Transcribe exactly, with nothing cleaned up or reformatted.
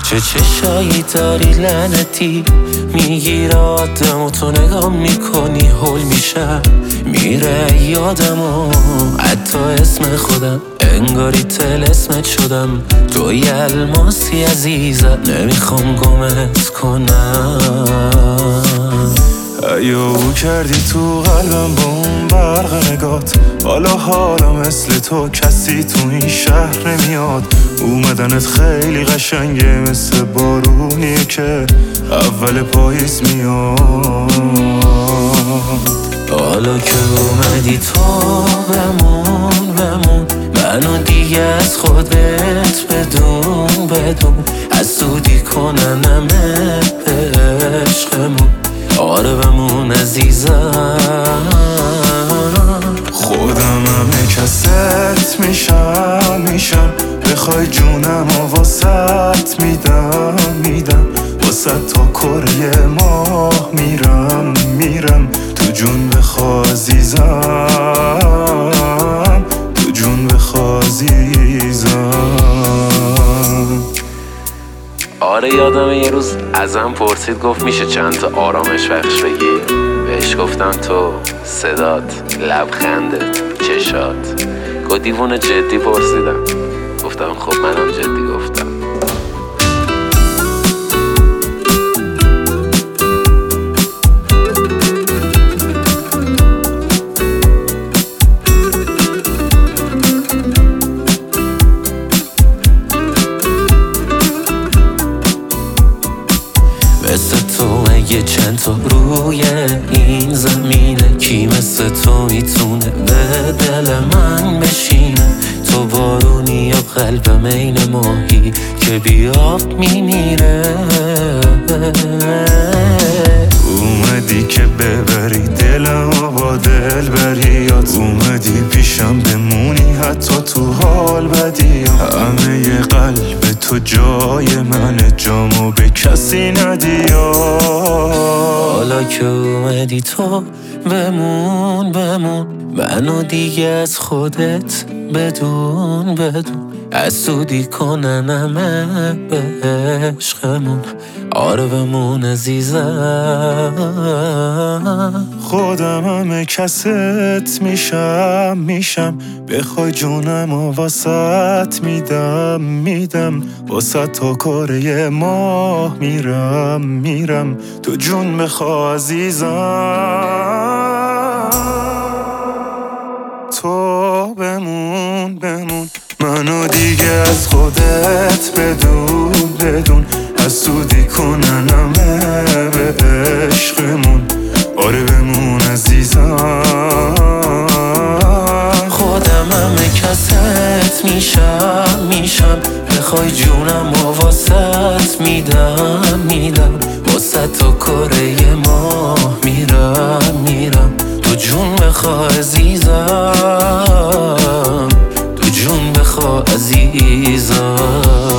چه چشایی داری لعنتی، میگیره آدم و تو نگاه میکنی هول میشم، میره یادمو حتی اسم خودم، انگاری تل اسمت شدم، توی الماسی عزیزم، نمیخوام گمت کنم. ایو کردی تو قلبم با اون برق نگات، حالا حالا مثل تو کسی تو این شهر نمیاد. اومدنت خیلی قشنگه، مثل بارونیه که اول پاییز میاد. حالا که اومدی تو بمون بمون، منو دیگه از خودت بدون بدون، حسودی کننمه به عشقمون، آره بمون عزیزم. خودم همه کست میشم میشم، بخوای جونم و واسط میدم میدم، واسط تا کره ماه میرم میرم، تو جون بخوا عزیزم، تو جون بخوا عزیزم. آره یادمه یه روز ازم پرسید، گفت میشه چند تا آرامش بخش بگی؟ بهش گفتم تو صدات، لبخندت، چشات. گفت دیوونه جدی پرسیدم؟ گفتم خب منم جدی گفتم. مثل تو اگه چند تا روی این زمینه، کی مثل تو میتونه به دل من بشینه؟ تو بارونی یا قلبم این ماهی که بیاب میمیره. اومدی که ببری دلم و با دل بریات، اومدی پیشم بمونی حتی تو حال بدیات، همه ی قلب تو جای منه، جامو به کسی ندیات. حالا که اومدی تو بمون بمون، منو دیگه از خودت بدون بدون، حسودی کننمه به عشقمون، آره بمون عزیزم. خودم همه کست میشم میشم، بخوای جونم و واسط میدم میدم، واسط تا کره ماه میرم میرم، تو جون بخوا عزیزم. تو بمون بمون، منو دیگه از خودت بدون بدون، حسودی کننمه به عشقمون، آره بمون عزیزم. خودم همه کست میشم میشم، بخوای جونم و واسط میدم میدم، واسط تا کره ماه میرم میرم، تو جون بخوا عزیزم، تو جون بخوا عزیزم.